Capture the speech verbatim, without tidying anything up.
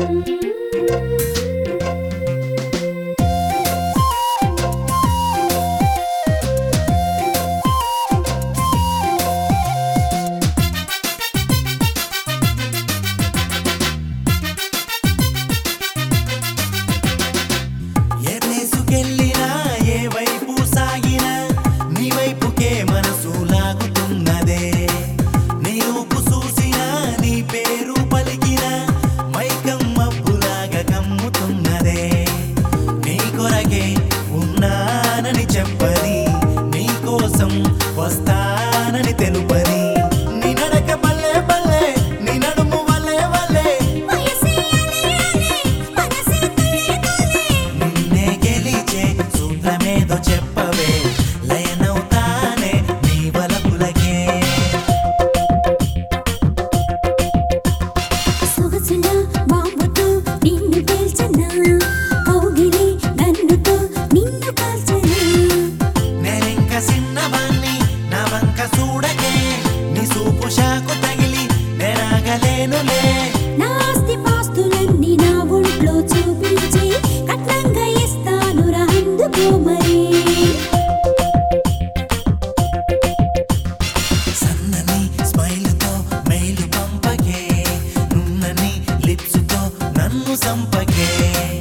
ఉన్నానని చెప్పని నీ కోసం వస్తానని తెలుపని నీ నడక బల్లే బల్లే నీ నడుము వల్లే వల్లే నిన్నే గెలిచే సూత్రమేదో చెప్పవే లయనవుతానే నీ వలపులకే సొగసులా బాబుతో నిన్ను పేల్చనా కౌగిలి నన్నుతో నిన్ను కాల్చనా నేనింక సిన్నవాణ్ణి నా వంక చూడకే నీ సూపు షాకు తగిలి నేనాగలేనులే నా ఆస్తి పాస్తులన్నీ నా ఒంట్లో చూపించి కట్నంగా ఇస్తాను రా అందుకో మరి సన్నని స్మైల్తో మెయిల్ పంపకే నున్నని లిప్స్తో నన్ను సంపకే